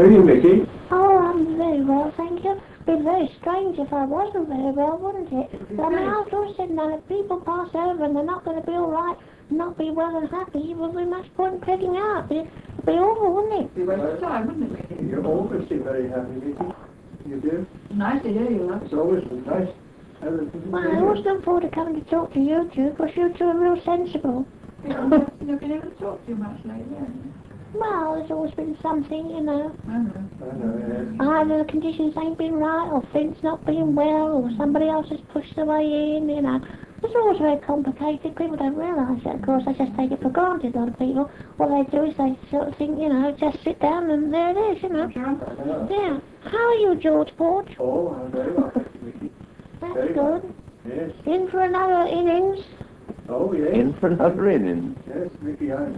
How are you, Mickey? Oh, I'm very well, thank you. It'd be very strange if I wasn't very well, wouldn't it? I mean, after all said and done, if people pass over and they're not going to be all right, not be well and happy, well, we must point picking up. It'd be awful, wouldn't it? It'd be a waste of time, wouldn't it, Mickey? You always seem very happy, Mickey. You do? Nice to hear you, love. It's always nice. Well, I always look forward to coming to talk to you two, because you two are real sensible. You've been able to talk too much lately, haven't you? Well, there's always been something, you know. I know. I know, yes. Either the conditions ain't been right, or Finn's not being well, or somebody else has pushed their way in, you know. It's always very complicated. People don't realise that, of course. They just take it for granted, a lot of people. What they do is they sort of think, you know, just sit down and there it is, you know. Sure. I know. Yeah. How are you, George Porch? Oh, I'm very well, thank you, Mickey. That's Very good. well. Yes. In for another innings. Oh, yes. In for another inning. Yes, Mickey, I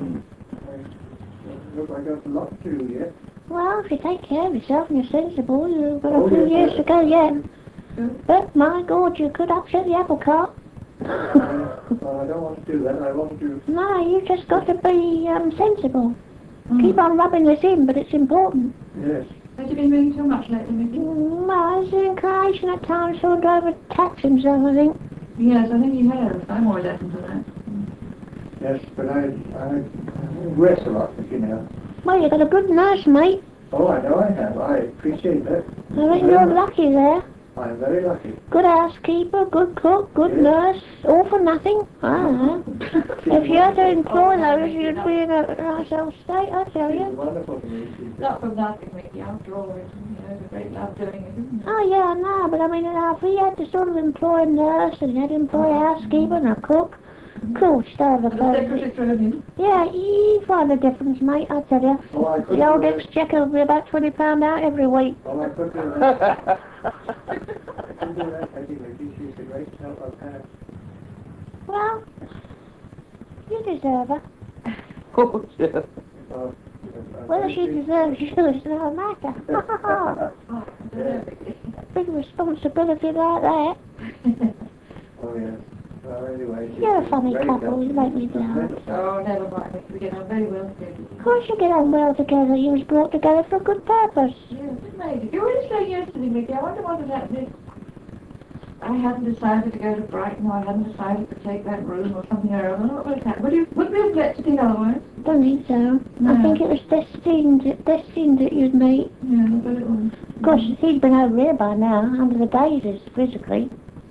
look like I've got a lot to do yet. Well, if you take care of yourself and you're sensible, you've got Oh, a few yes, years yes. to go yet. But, my God, you could upset the apple cart. Well, I don't want to do that. I want to... No, you've just got to be sensible. Keep on rubbing this in, but it's important. Yes. Have you been reading too much lately, Mickey? Well, there's an inclination at times for him to overtax himself, I think. Yes, I think he has. I'm always open to that. Yes, but I rest a lot, Mickey, now. Well, you've got a good nurse, mate. Oh, I know I have. I appreciate that. I think you're lucky there. I'm very lucky. Good housekeeper, good cook, good Yes. nurse, all for nothing. I don't know. If you had to employ those, you'd be in a nice old state, I tell She's you. wonderful to me. She's Not from nothing, Mickey. After all, it's a great love doing it, isn't it? Oh, yeah, I know, but I mean, if he had to sort of employ a nurse and he had to employ a housekeeper and a cook, cool, start of The a secretary thrown in. Yeah, you find a difference, mate, I tell you. Oh, I could The old do it. exchequer will be about £20 out every week. Oh, I could do that. I could do that, Mickey. She's a great help I've had. Well, you deserve her. Oh, yes. Oh, Whether she deserves you is another matter. Oh, I don't know, Mickey. Big responsibility like that. Oh, yes. Well, anyway... she's You're a funny great couple, help. you make me laugh. Oh, never mind, Mickey. We get on very well together. Of course you get on well together. You was brought together for a good purpose. Yes, it made it. You were really saying yesterday, Mickey. I wonder what had happened if I hadn't decided to go to Brighton, or I hadn't decided to take that room or something or other. What would have happened? Would we have let it in otherwise? Don't think so. No. I think it was destined that you'd meet. Yeah, I bet it was. Of course, he'd been over here by now, under the daisies, physically.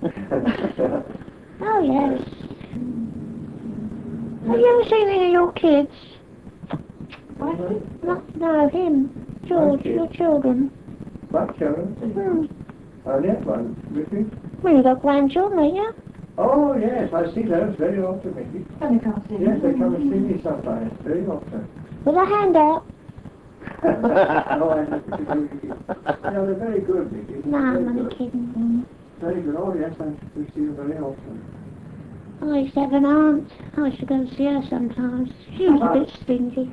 Oh, yes. Have you ever seen any of your kids? What? No, him. George, Okay. your children. What, children? Hmm. Oh, yes, one. Mickey? Well, you've got grandchildren, ain't you? Oh, yes, I see those very often, Mickey. Funny can't see. Yes, they come and see me sometimes, very often. With a handout. No, I have to do Mickey. No, they're very good, Mickey. No, I'm Very only good. kidding. Very good. Oh, yes, we see them very often. I used to have an aunt. I used to go and see her sometimes. She was a bit stingy.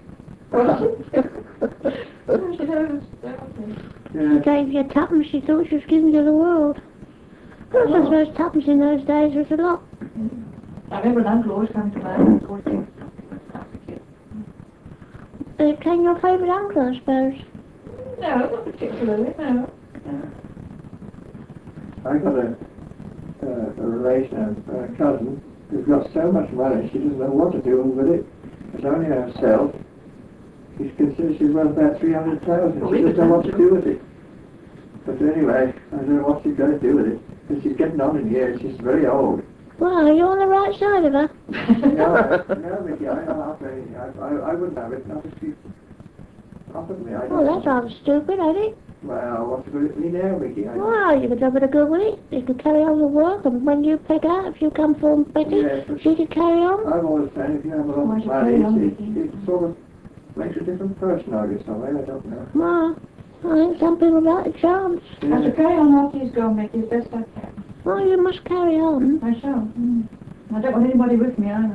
She Yeah. gave you a tuppence, she thought she was giving you the world. I suppose tuppence in those days was a lot. I remember an uncle always coming to my house, of course. It became your favourite uncle, I suppose. No, not particularly, no. I got a relation, a cousin, who's got so much money she doesn't know what to do with it. It's only herself. She's considered she's worth about 300,000. She doesn't know what to do with it. But anyway, I don't know what she's going to do with it. Because she's getting on in years. She's very old. Well, are you on the right side of her? No, Mickey, I wouldn't have it. Not if she offered me. I Well, don't that's rather stupid, ain't it? Well, what's the good at me now, Mickey? Well, you could have it a good with it. You could carry on the work, and when you pick out, if you come from Betty, Yes, but she could carry on. I've always said if you have a lot Why of should carry on, money, Mickey? it sort of makes a different person out of you some way. I don't know. Well, I think some people like a chance. I shall carry on after he's gone, Mickey, as best I can. Well, you must carry on. I shall. I don't want anybody with me either.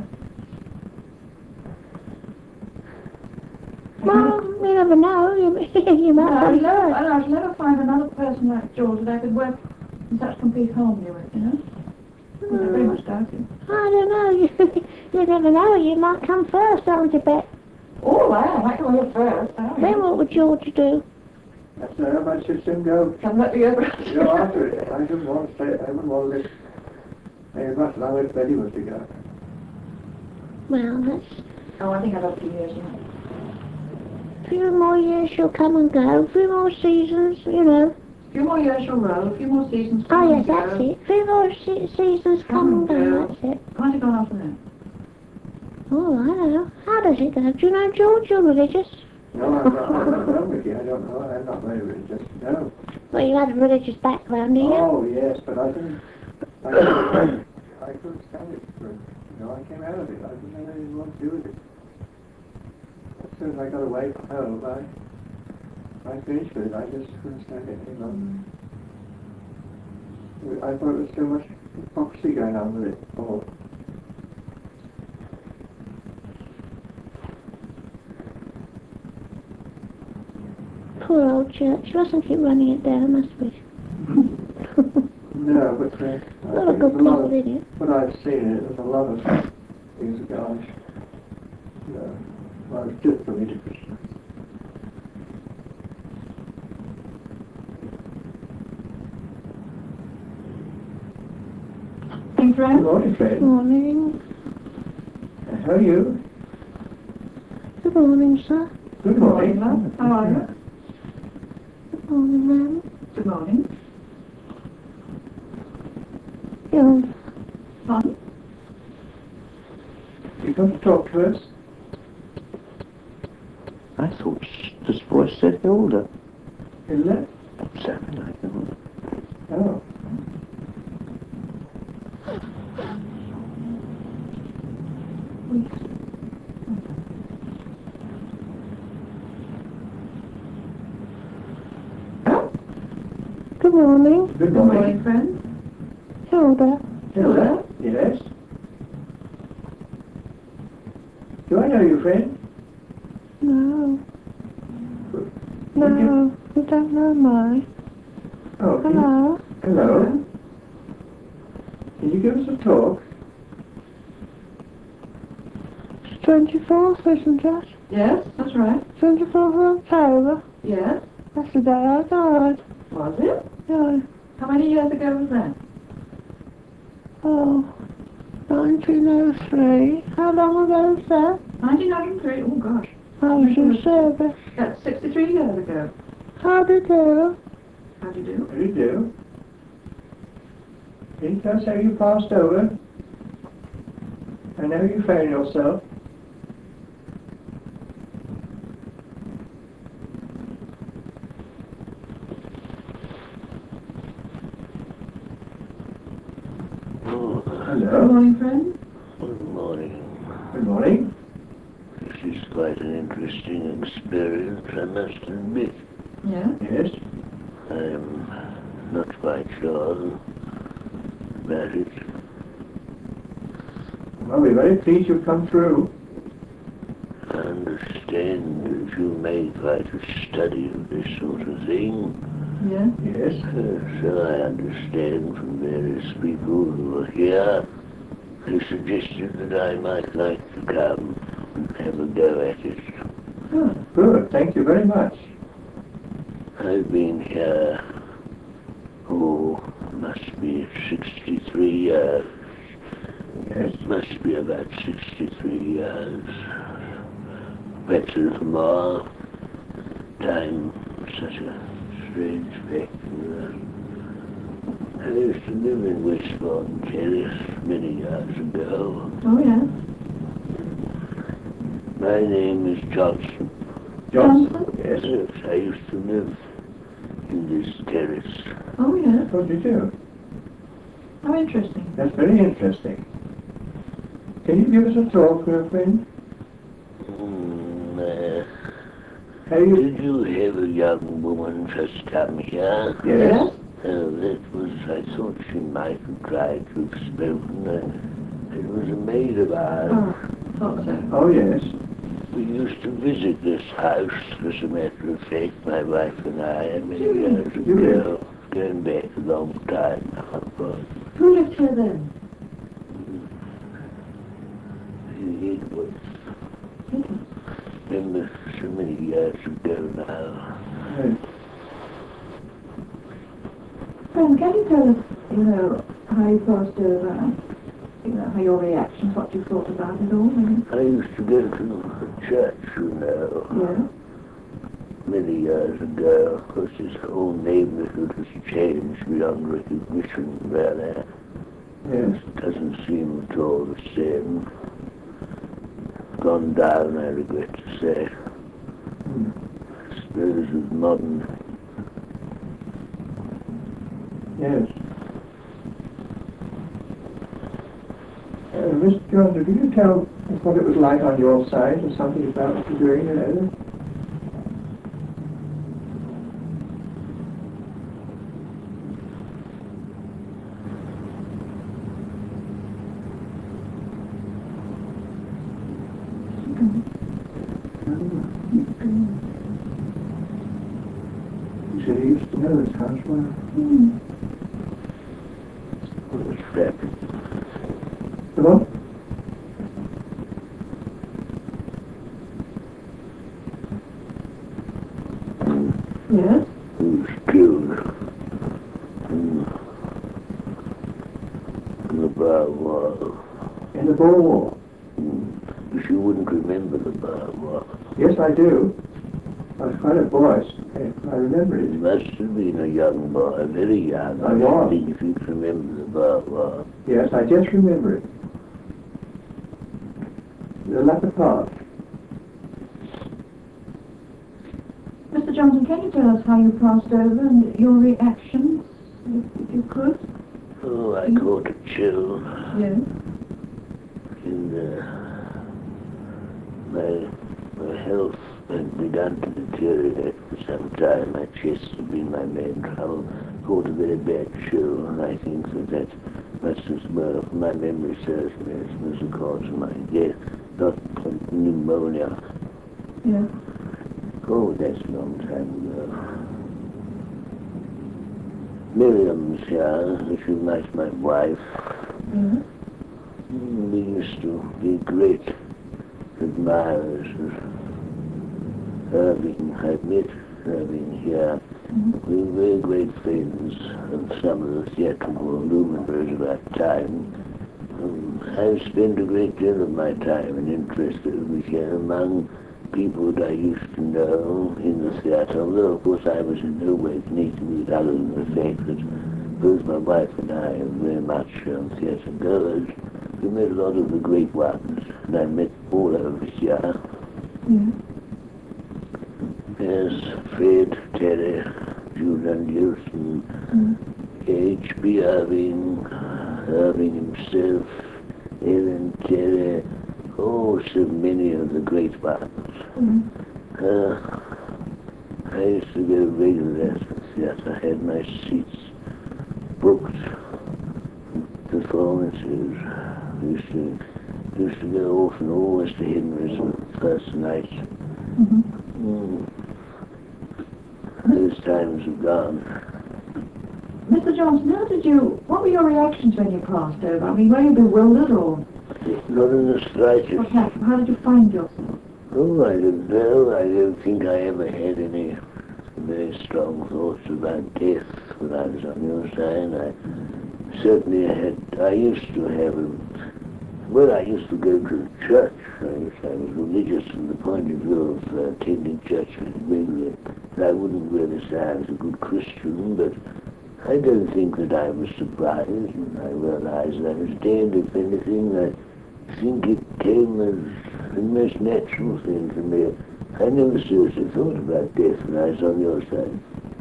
Well, you never know. You might I have shall never find another person like George that I could work in such complete harmony with, you know? I very much doubt it. I don't know. You never know. You might come first, don't you, Bet? Oh, I am. might go in first. Then what would George do? That's how much should soon go. Come let the other. Go after it. I didn't want to stay. I wouldn't want to live very much longer if Betty was to go. Well, that's Oh, I think I've got 2 years now. a few more years she'll come and go, a few more seasons, you know. A few more years she'll roll, a few more seasons. Oh come yes, and go. that's it. A few more seasons come and go, that's it. How's it gone after that? Oh, I don't know. How does it go? Do you know George? You're religious. No, I'm not Ricky. I don't know. I'm not very religious. No. Well, you had a religious background, do you? Oh, yes, but I couldn't stand it. I came out of it. I didn't have anything more to do with it. As soon as I got away from home, I finished with it. I just couldn't stand it any longer. I thought there was too much hypocrisy going on with it all. Poor old church. You mustn't keep running it down, must we? No, but A lot of good people in it. what I've seen, there's a lot of things that go well, it's good for me to Christmas. Hey, Good friend? morning, Fred. Morning. How are you? Good morning, sir. Good Morning, morning. love. How are you? Good morning, ma'am. Good morning. You're Fun? You come to talk to us? I thought this voice said Hilda. Is it? Sounded like Hilda. Oh. good morning. Good Good morning. morning, friend. Hilda. Hilda? Yes? Do I know you, friend? No. No, you don't know me. Oh, Hello. Hello. Can you give us a talk? It's 24th, isn't it? Yes, that's right. 24th of October. Yes. That's the day I died. Was it? Yeah. How many years ago was that? Oh, 1903. How long ago was that? 1903. Oh, gosh. I was in service. That's 63 years ago. How did you do? How do you do? What do you do? Can you tell us how you passed over? And how you found yourself? Oh, Good Hello. morning, friend. good morning. Good morning. This is quite an interesting experience, I must admit. Yeah. Yes. I'm not quite sure about it. Well, we're very pleased you've come through. I understand that you made quite a study of this sort of thing. Yeah. Yes. So I understand from various people who are here who suggested that I might like to come and have a go at it. Oh, good. Thank you very much. I've been here, must be 63 years. Yes. Must be about 63 years. Perhaps a little more. Time, such a strange fact. I used to live in Westbourne Terrace many years ago. Oh, yeah. My name is Johnson. Johnson? Yes. Yes, I used to live in this terrace. Oh, yeah. What do you do? How interesting. That's very interesting. Can you give us a talk, friend? How you... Did you have a young woman just come here? Yes. That was, I thought she might have tried to have spoken. It was a maid of ours. Oh, thought so. Oh, yes. We used to visit this house, as a matter of fact, my wife and I, many years ago. Going back a long time now, of course. Who lived here then? It was in the so many years ago now. Yes. Friend, can you tell us, how you passed over and, how your reactions, what you thought about it all? I used to go to church, Yeah. many years ago. Of course, this whole neighborhood has changed beyond recognition, really. Yes. It doesn't seem at all the same. Gone down, I regret to say. I suppose with modern. Yes. Mr. Jones, could you tell us what it was like on your side, or something about what you're doing, You said he used to know this house well. It was crap. Come on. Yes? He was killed in the Boer War. In the Boer War. But you wouldn't remember the Boer War. Yes, I do. I was quite a boy. I remember You it. must have been a young boy, very young. I was. think if you'd remember the Boer War. Yes, I just remember it. The latter part. Mr. Johnson, can you tell us how you passed over and your reactions, if you could? Oh, I caught a chill. Yes. And my health had begun to deteriorate for some time. My chest had been my main trouble. Caught a very bad chill, and I think that must have well, if my memory serves me, it was the cause of my death, not pneumonia. Yeah. Oh, that's a long time ago. Miriam's here, she's my wife. Yeah. We used to be great admirers of Irving. I met Irving here. We were very great friends of some of the theatrical luminaries of that time. I've spent a great deal of my time and interest over here among people that I used to know in the theatre, although of course I was in no way connected with it other than the fact that both my wife and I are very much theatre goers. We met a lot of the great ones, and I met all over here. Yeah. There's Fred, Terry, Julian Houston, H.B. Irving, Irving himself, Ellen Terry, oh, so many of the great ones. I used to go regularly to the theatre. I had my seats booked, performances. Used to go often, always to Henry's the first night. Those times have gone. Mr. Johnson, what were your reactions when you passed over? I mean, were you bewildered or Not in the slightest. what happened? How did you find yourself? Oh, I don't know. I don't think I ever had any very strong thoughts about death when I was on your side. I certainly I used to go to church. I was religious from the point of view of attending church regularly. I wouldn't really say I was a good Christian, but I don't think that I was surprised when I realized that I was dead. If anything, I think it came as the most natural thing to me. I never seriously thought about death when I was on your side.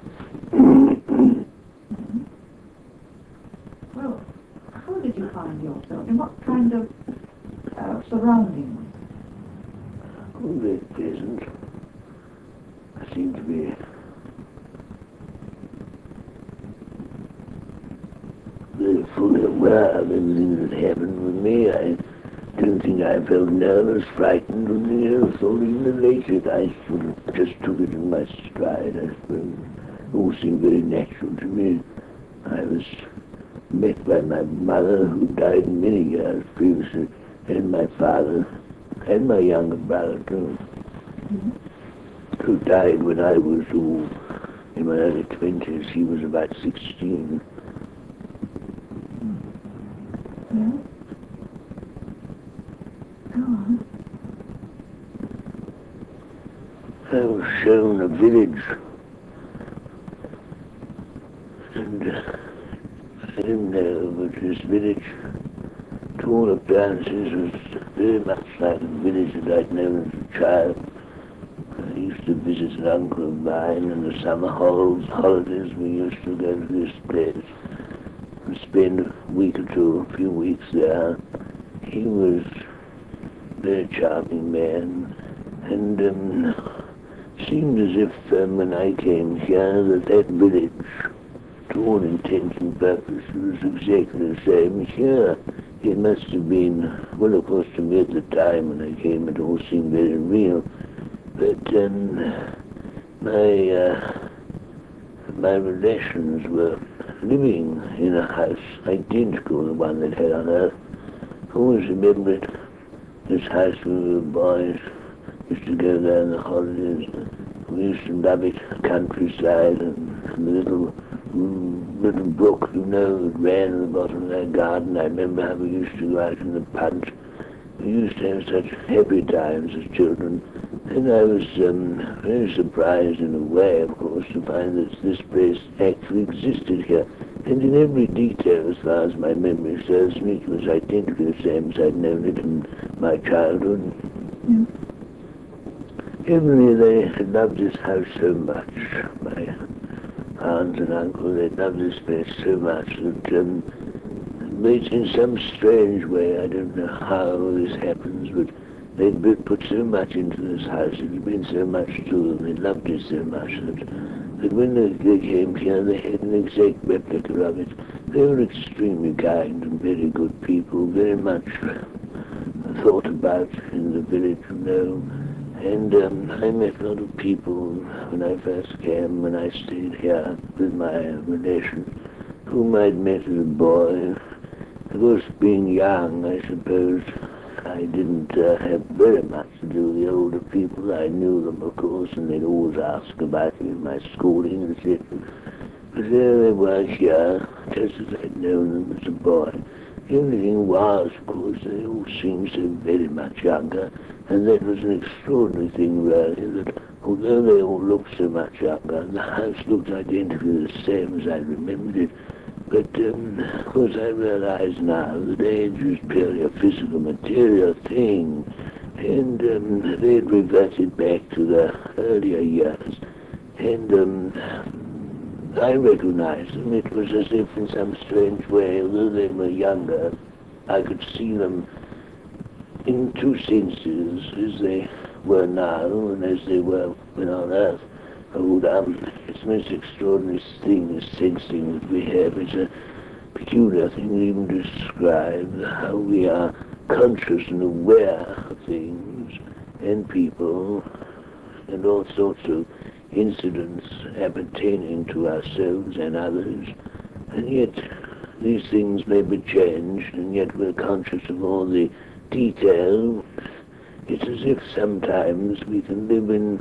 Well, how did you find yourself? In what kind of surroundings? Oh, very pleasant. I seem to be very fully aware of everything that happened with me. I don't think I felt nervous, frightened, or thought even elated. I sort of just took it in my stride, I suppose. It all seemed very natural to me. I was met by my mother, who died many years previously, and my father, and my younger brother, too. who died when I was in my early 20s. He was about 16. Yeah. Go on. I was shown a village, and I didn't know, but this village, to all appearances, was very much like the village that I'd known as a child. I used to visit an uncle of mine in the summer holidays. We used to go to this place and spend a week or two, a few weeks there. He was a very charming man, and seemed as if when I came here that village, to all intents and purposes, was exactly the same here. It must have been, well, of course, to me at the time when I came, it all seemed very real. But my relations were living in a house identical to the one they'd had on Earth. I always remembered this house when we were boys. We used to go there in the holidays. We used to love it, the countryside, and the little brook, that ran at the bottom of that garden. I remember how we used to go out in the punt. We used to have such happy times as children. And I was very surprised in a way, of course, to find that this place actually existed here. And in every detail, as far as my memory serves me, it was identically the same as I'd known it in my childhood. Yeah. Evidently, they had loved this house so much. My aunt and uncle, they loved this place so much that but in some strange way, I don't know how this happens, but they'd put so much into this house, it had been so much to them, they loved it so much that when they came here, they had an exact replica of it. They were extremely kind and very good people, very much thought about in the village, And I met a lot of people when I first came, when I stayed here with my relations, whom I'd met as a boy. Of course, being young, I suppose, I didn't have very much to do with the older people. I knew them, of course, and they'd always ask about me, my schooling and such. But there they were here, just as I'd known them as a boy. The only thing was, of course, they all seemed so very much younger, and that was an extraordinary thing, really, that although they all looked so much younger, the house looked identically the same as I remembered it. But, of course, I realize now that age was purely a physical, material thing, and they had reverted back to their earlier years, and I recognized them. It was as if, in some strange way, although they were younger, I could see them in two senses, as they were now and as they were when on Earth. It's the most extraordinary thing, this sensing that we have. It's a peculiar thing even to describe, how we are conscious and aware of things and people and all sorts of incidents appertaining to ourselves and others. And yet these things may be changed, and yet we're conscious of all the detail. It's as if sometimes we can live in,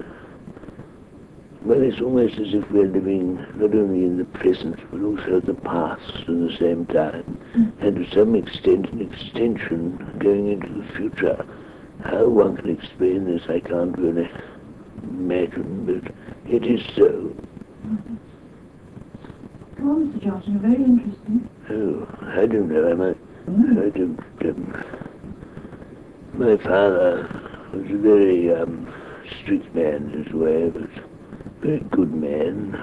well, it's almost as if we're living not only in the present, but also the past at the same time, and to some extent an extension going into the future. How one can explain this, I can't really imagine, but it is so. Go on, Mr. Johnson, very interesting. Oh, I don't know. My father was a very strict man in his way, but a very good man.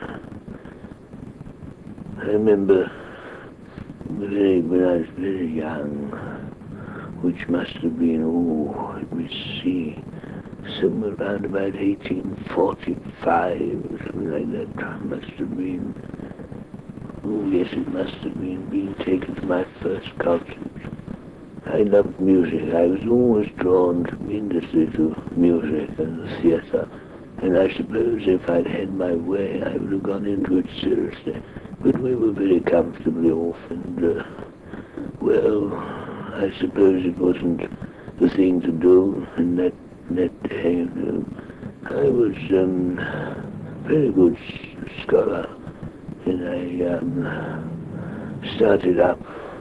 I remember when I was very young, which must have been, let me see, somewhere around about 1845 or something like that, must have been. Oh yes, it must have been being taken to my first concert. I loved music. I was always drawn tremendously to music and the theatre, and I suppose if I'd had my way, I would have gone into it seriously. But we were very comfortably off, and well, I suppose it wasn't the thing to do in that day. I was very good scholar, and I started up,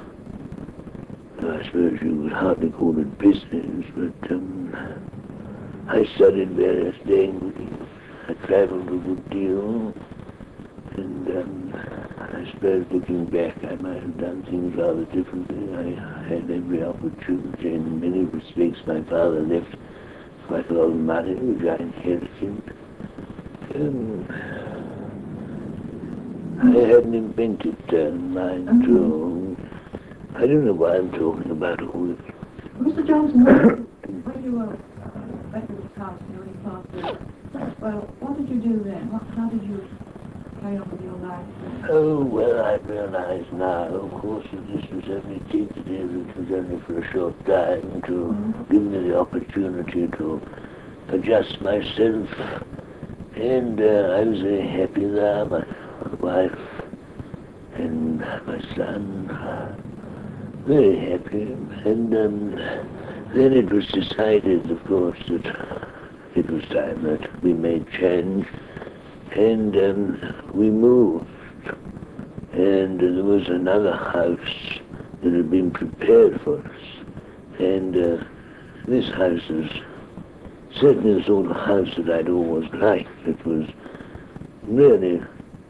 I suppose you would hardly call it business, but I studied various languages. I travelled a good deal, and I suppose looking back I might have done things rather differently. I had every opportunity. In many respects my father left quite a lot of money, which I inherited. I hadn't invented mind too. I don't know why I'm talking about all this. Mr. Johnson, when you were back at the house and you were in class there, well, what did you do then? How did you carry on with your life? Oh, well, I realize now, of course, that this was only tentative, it was only for a short time to give me the opportunity to adjust myself, and I was very happy there, my wife and my son, very happy, and then it was decided, of course, that it was time that we made change, and we moved, and there was another house that had been prepared for us, and this house is certainly the sort of house that I'd always liked. It was really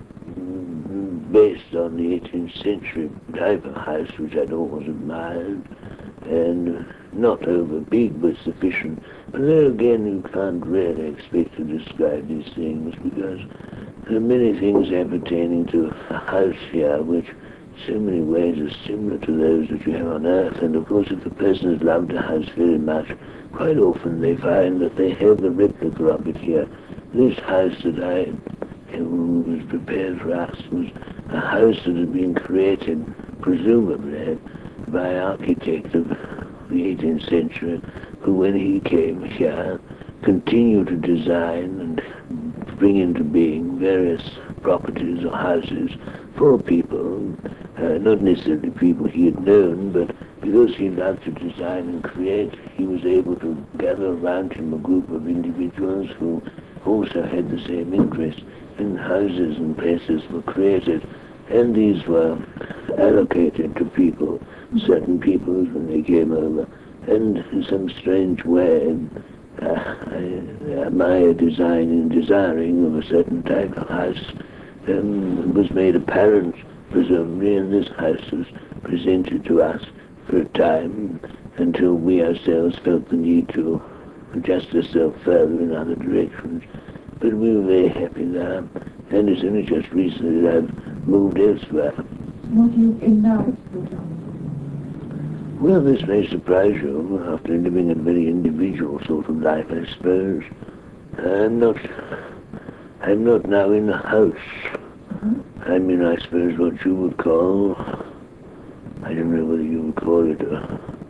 based on the 18th century type of house which I'd always admired, and not over big but sufficient. But there again you can't really expect to describe these things, because there are many things appertaining to a house here which in so many ways are similar to those that you have on earth. And of course if a person has loved a house very much, quite often they find that they have the replica of it here. This house that was prepared for us was a house that had been created, presumably, by an architect of the 18th century, who when he came here continued to design and bring into being various properties or houses for people, not necessarily people he had known, but because he loved to design and create, he was able to gather around him a group of individuals who also had the same interest, and houses and places were created, and these were allocated to people, certain peoples when they came over, and in some strange way my design and desiring of a certain type of house was made apparent, presumably, and this house was presented to us for a time until we ourselves felt the need to adjust ourselves further in other directions. But we were very happy there, and it's only just recently that I've moved elsewhere. What are you in now, Mr. Johnson? Well, this may surprise you, after living a very individual sort of life, I suppose. I'm not now in a house. I'm in, I suppose, what you would call, I don't know whether you would call it a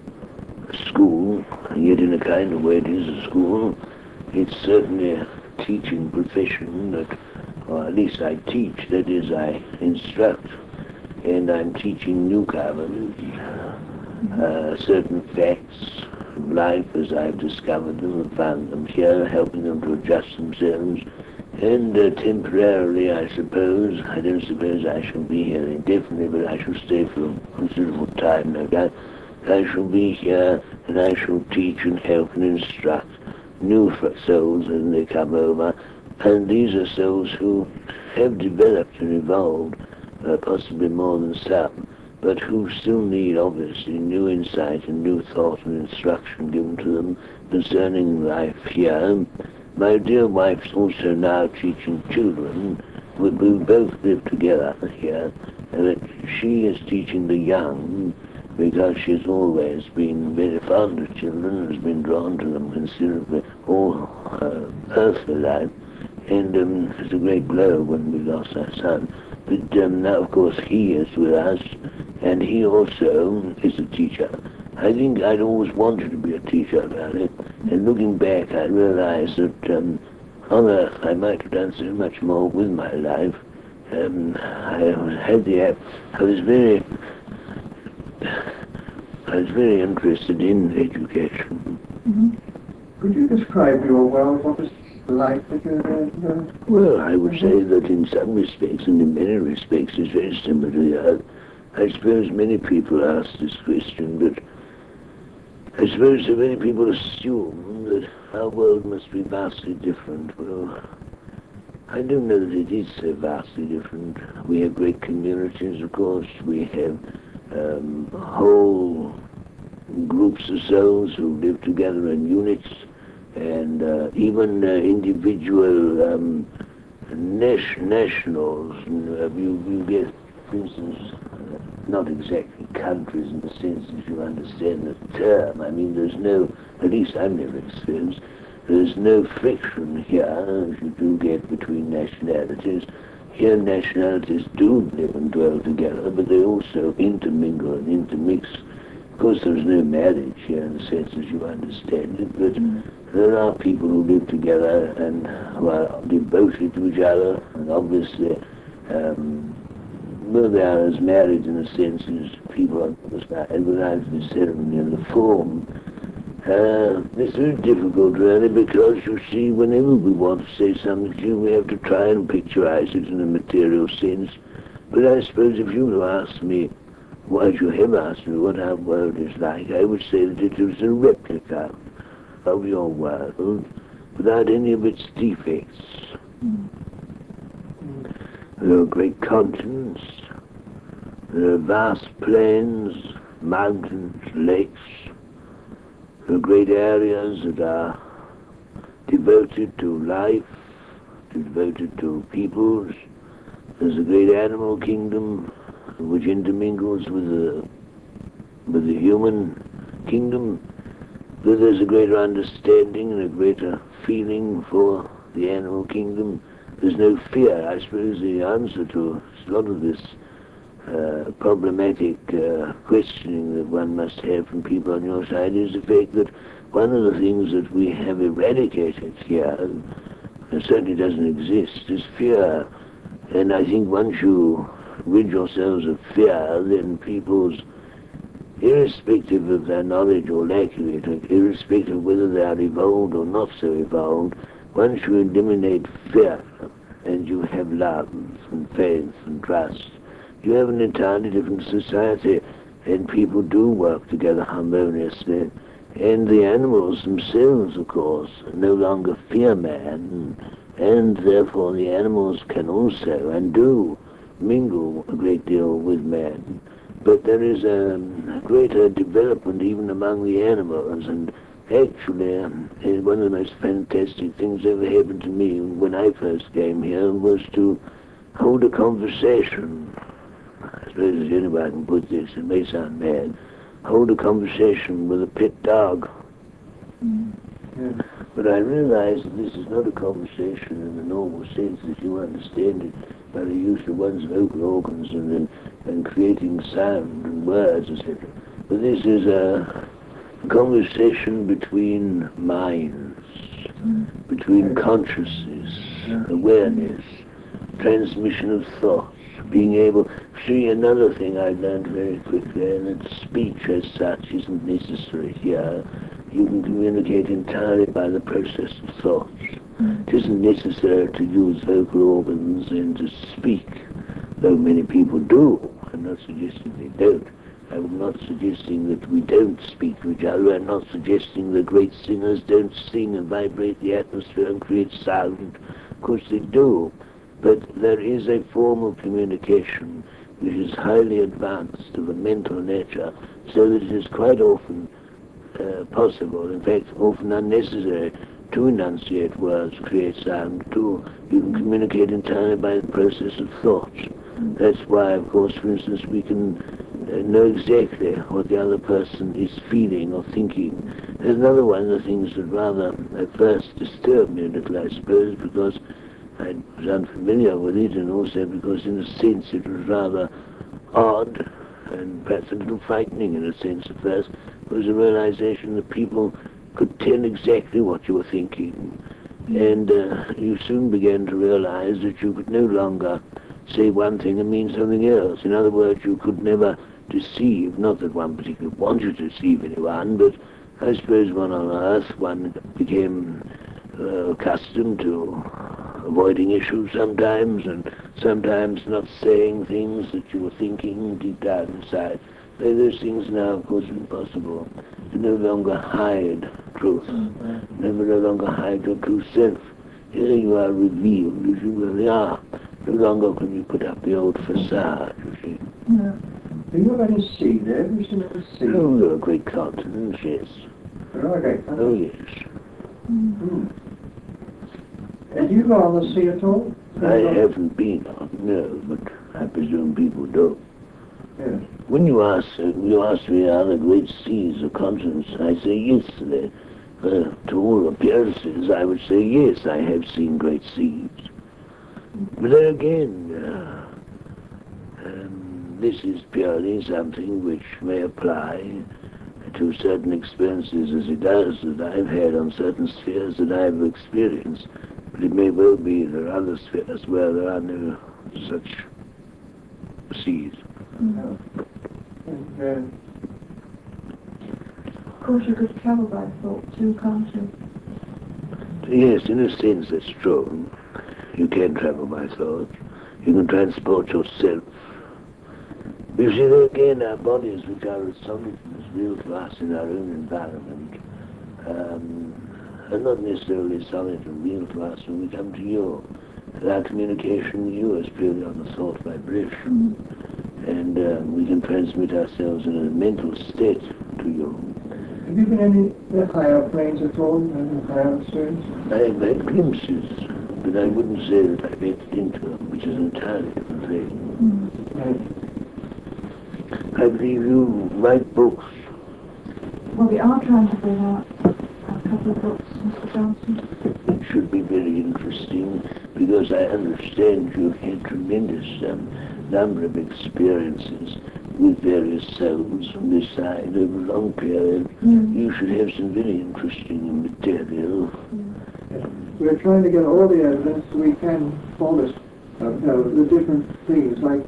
school, and yet in a kind of way it is a school. It's certainly a teaching profession, or at least I teach, that is, I instruct, and I'm teaching newcomers certain facts of life as I've discovered them and found them here, helping them to adjust themselves, and temporarily, I suppose, I don't suppose I shall be here indefinitely, but I shall stay for a considerable time, no doubt. I shall be here, and I shall teach and help and instruct new souls as they come over, and these are souls who have developed and evolved, possibly more than some, but who still need, obviously, new insight and new thought and instruction given to them concerning life here. My dear wife's also now teaching children. We both live together here, and she is teaching the young, because she's always been very fond of children and has been drawn to them considerably all her earthly life. And it's a great blow when we lost our son. But now, of course, he is with us, and he also is a teacher. I think I'd always wanted to be a teacher about it, and looking back, I realized that on earth I might have done so much more with my life. I was very interested in education. Could you describe your world? What was like that Well, I would say that in some respects, and in many respects, it's very similar to the Earth. I suppose many people ask this question, but I suppose so many people assume that our world must be vastly different. Well, I don't know that it is so vastly different. We have great communities, of course. We have whole groups of souls who live together in units, and even individual nationals. You get, for instance, not exactly countries in the sense that you understand the term. I mean, there's no, at least I've never experienced, there's no friction here, as you do get between nationalities. Here nationalities do live and dwell together, but they also intermingle and intermix. Of course, there's no marriage here in the sense as you understand it, but there are people who live together and who are devoted to each other, and obviously, well, they are as married in a sense as people are without the ceremony and the form. It's very difficult really, because you see, whenever we want to say something to you, we have to try and picturize it in a material sense. But I suppose if you were to ask me, as you have asked me, what our world is like, I would say that it is a replica of your world without any of its defects. There are great continents, there are vast plains, mountains, lakes. There are great areas that are devoted to life, devoted to peoples. There's a great animal kingdom which intermingles with the human kingdom. There's a greater understanding and a greater feeling for the animal kingdom. There's no fear. I suppose the answer to a lot of this problematic questioning that one must have from people on your side is the fact that one of the things that we have eradicated here, and certainly doesn't exist, is fear. And I think once you rid yourselves of fear, then people's, irrespective of their knowledge or lack of it, irrespective of whether they are evolved or not so evolved, once you eliminate fear and you have love and faith and trust, you have an entirely different society, and people do work together harmoniously. And the animals themselves, of course, no longer fear man, and therefore the animals can also and do mingle a great deal with man. But there is a greater development even among the animals, and actually one of the most fantastic things that ever happened to me when I first came here was to hold a conversation. I suppose the only way I can put this, it may sound mad, hold a conversation with a pet dog. Yeah. But I realized that this is not a conversation in the normal sense that you understand it by the use of one's vocal organs and creating sound and words, etc. But this is a conversation between minds, between consciousness, awareness, transmission of thoughts, being able. See, another thing I learned very quickly, and that speech as such isn't necessary here. You can communicate entirely by the process of thoughts. It isn't necessary to use vocal organs and to speak, though many people do. I'm not suggesting they don't. I'm not suggesting that we don't speak to each other. I'm not suggesting that great singers don't sing and vibrate the atmosphere and create sound. Of course they do. But there is a form of communication which is highly advanced of a mental nature, so that it is quite often possible, in fact often unnecessary, to enunciate words, create sound, too. You can communicate entirely by the process of thought. That's why, of course, for instance, we can know exactly what the other person is feeling or thinking. There's another one of the things that rather at first disturbed me a little, I suppose, because I was unfamiliar with it, and also because in a sense it was rather odd and perhaps a little frightening in a sense at first, was the realization that people could tell exactly what you were thinking. And you soon began to realize that you could no longer say one thing and mean something else. In other words, you could never deceive, not that one particularly wanted to deceive anyone, but I suppose when on earth one became accustomed to avoiding issues sometimes, and sometimes not saying things that you were thinking deep down inside. Those things now, of course, are impossible. You no longer hide truth. You no longer hide your true self. Here you are revealed as you really are. No longer can you put up the old facade, you see. Yeah. Do you have any sea there? Have you seen any sea? Oh, there are great continents, yes. There are great Oh, continents. yes. Hmm. And do you go on the sea at all? I haven't been on, no, but I presume people do. Yes. When you ask me are there great seas or continents, I say yes. To all appearances, I would say yes, I have seen great seas. But then again, this is purely something which may apply to certain experiences as it does that I've had on certain spheres that I've experienced. But it may well be there are other spheres where there are no such seas. Yeah. And, Of course, you could travel by thought too, can't you? Yes, in a sense that's true. You can travel by thought. You can transport yourself. You see, there again, our bodies, which are as solid and as real to us in our own environment, are not necessarily solid and real to us when we come to you. Our communication with you is purely on the thought vibration. And we can transmit ourselves in a mental state to you. have you been in the higher planes at all? Any higher spheres? I have had glimpses, but I wouldn't say that I've entered into them, which is an entirely different thing. Right. I believe you write books. Well, we are trying to bring out a couple of books, Mr. Johnson. It should be very interesting, because I understand you've had tremendous number of experiences with various souls from this side over a long period. You should have some very interesting material. We're trying to get all the evidence we can for this, the different things, like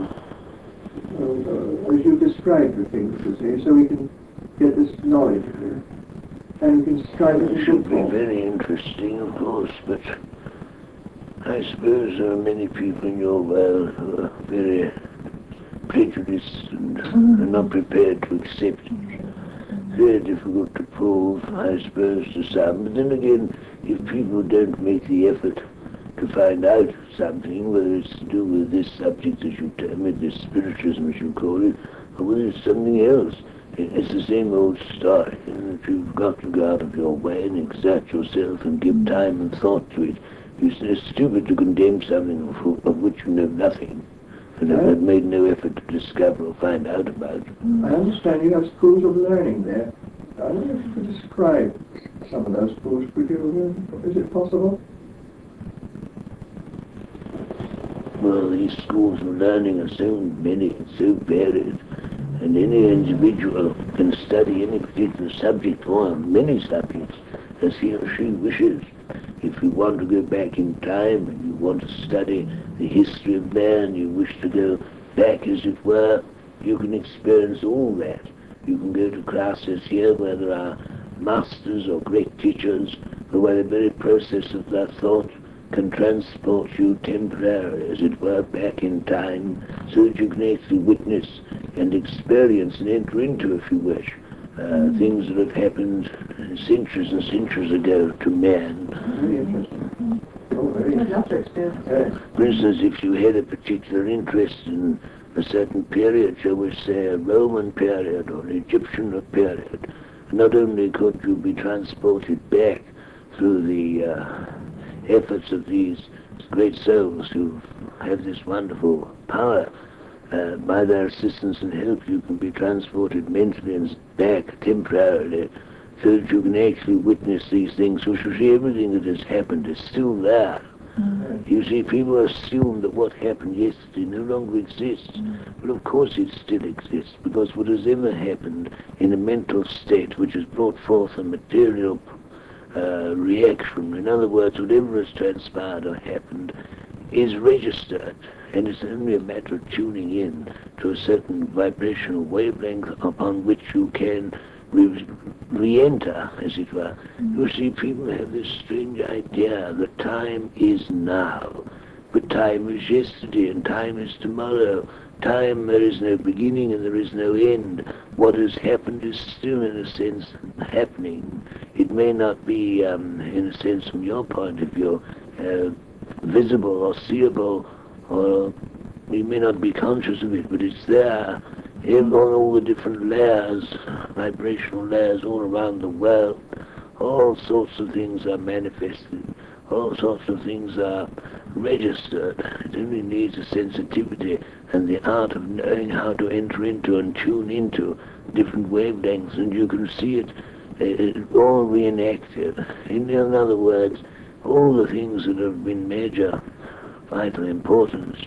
as you described the things, you see, so we can get this knowledge, and we can describe it It in should book be form. very interesting, of course, but I suppose there are many people in your world who are very prejudiced and are not prepared to accept it. Very difficult to prove, I suppose, to some. But then again, if people don't make the effort to find out something, whether it's to do with this subject as you term it, this spiritism as you call it, or whether it's something else, it's the same old story. And if you've got to go out of your way and exert yourself and give time and thought to it, it's stupid to condemn something of which you know nothing, and have made no effort to discover or find out about. I understand you have schools of learning there. I wonder if you could describe some of those schools. Could you, is it possible? Well, these schools of learning are so many and so varied, and any individual can study any particular subject or many subjects as he or she wishes. If you want to go back in time and you want to study the history of man, you wish to go back, as it were, you can experience all that. You can go to classes here where there are masters or great teachers, or where the very process of their thought can transport you temporarily, as it were, back in time, so that you can actually witness and experience and enter into, if you wish, things that have happened centuries and centuries ago to man. Very interesting. Oh, very I'd interesting. love to experience it. For instance, if you had a particular interest in a certain period, shall we say a Roman period or an Egyptian period, not only could you be transported back through the efforts of these great souls who have this wonderful power, by their assistance and help you can be transported mentally and back temporarily, so that you can actually witness these things. So you see, everything that has happened is still there. You see, people assume that what happened yesterday no longer exists. But of course it still exists, because what has ever happened in a mental state which has brought forth a material reaction, in other words, whatever has transpired or happened, is registered, and it's only a matter of tuning in to a certain vibrational wavelength upon which you can re-enter, as it were. You see, people have this strange idea that time is now, but time is yesterday and time is tomorrow. Time, there is no beginning and there is no end. What has happened is still, in a sense, happening. It may not be, in a sense, from your point of view, visible or seeable, or you may not be conscious of it, but it's there. On all the different layers, vibrational layers all around the world, all sorts of things are manifested, all sorts of things are registered. It only needs a sensitivity and the art of knowing how to enter into and tune into different wavelengths, and you can see it all reenacted. In other words, all the things that have been major, vital importance,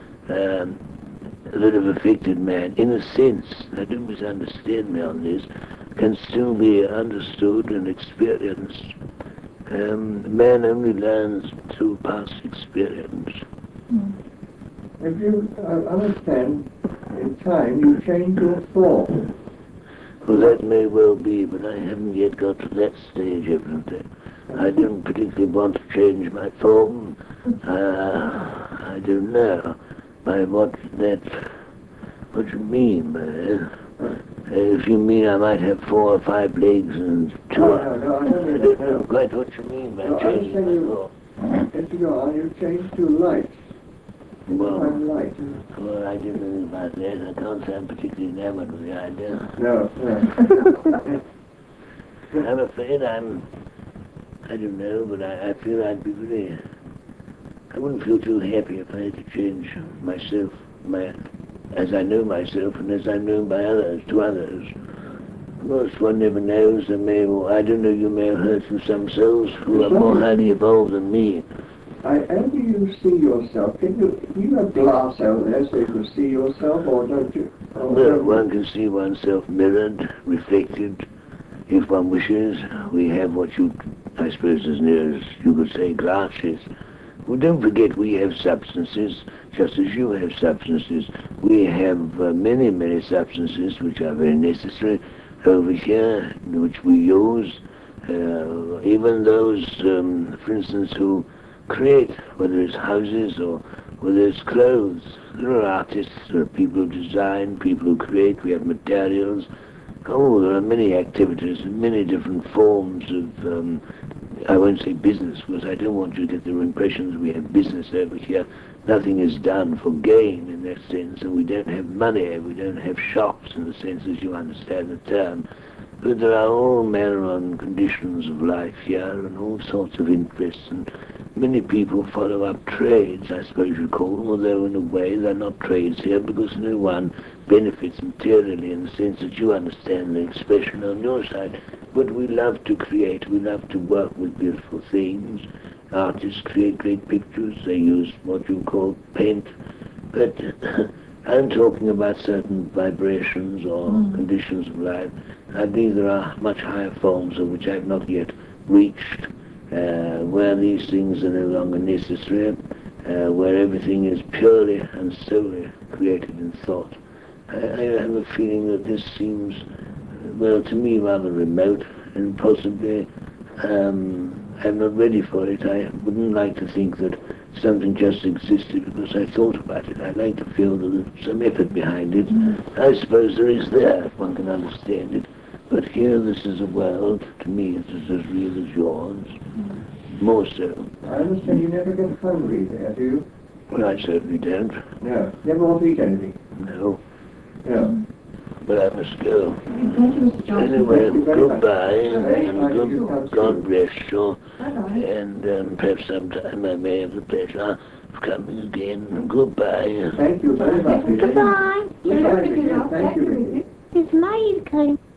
that have affected man, in a sense, I don't misunderstand me on this, can still be understood and experienced. Man only learns through past experience. If you understand, in time you change your form. Well, that may well be, but I haven't yet got to that stage, evidently. I don't particularly want to change my form. I don't know by what you mean by that. If you mean I might have 4 or 5 legs and 2 No, I don't know quite what you mean by No, I changing understand my form. As you go on, you change to light. Well, Light. Well, I don't know about that. I can't say I'm particularly enamored with the idea. No. I'm afraid I don't know, but I feel I'd be very... I wouldn't feel too happy if I had to change myself, as I know myself and as I'm known by others, to others. Of course, one never knows. I don't know, you may have heard from some souls who are more highly evolved than me. How do you see yourself? Do you have glass out there so you can see yourself, or don't you? Well, one can see oneself mirrored, reflected. If one wishes, we have what I suppose as near as you could say, glasses. Well, don't forget we have substances, just as you have substances. We have many, many substances which are very necessary over here, which we use. Even those, for instance, who create, whether it's houses or whether it's clothes. There are artists, there are people who design, people who create, we have materials. Oh, there are many activities and many different forms of, I won't say business, because I don't want you to get the impression that we have business over here. Nothing is done for gain in that sense, and we don't have money, we don't have shops in the sense as you understand the term. But there are all manner and conditions of life here, and all sorts of interests, and many people follow up trades, I suppose you call them, although in a way they're not trades here, because no one benefits materially in the sense that you understand the expression on your side. But we love to create, we love to work with beautiful things. Artists create great pictures, they use what you call paint, but I'm talking about certain vibrations or conditions of life. I believe there are much higher forms of which I have not yet reached, where these things are no longer necessary, where everything is purely and solely created in thought. I have a feeling that this seems, well, to me rather remote, and possibly I'm not ready for it. I wouldn't like to think that something just existed because I thought about it. I like to feel that there's some effort behind it. I suppose there is there, if one can understand it. But here, this is a world, to me, it is as real as yours. More so. I understand you never get hungry there, do you? Well, I certainly don't. No. Never want to eat anything? No. No. But I must go. Thank you, Mr. Johnson. Anyway, goodbye, Very and nice of you to come God see bless you. Bye-bye. And perhaps sometime I may have the pleasure of coming again. Goodbye. Thank you very much. Goodbye. Goodbye, Vicky. Thank you, Vicky. His maid came.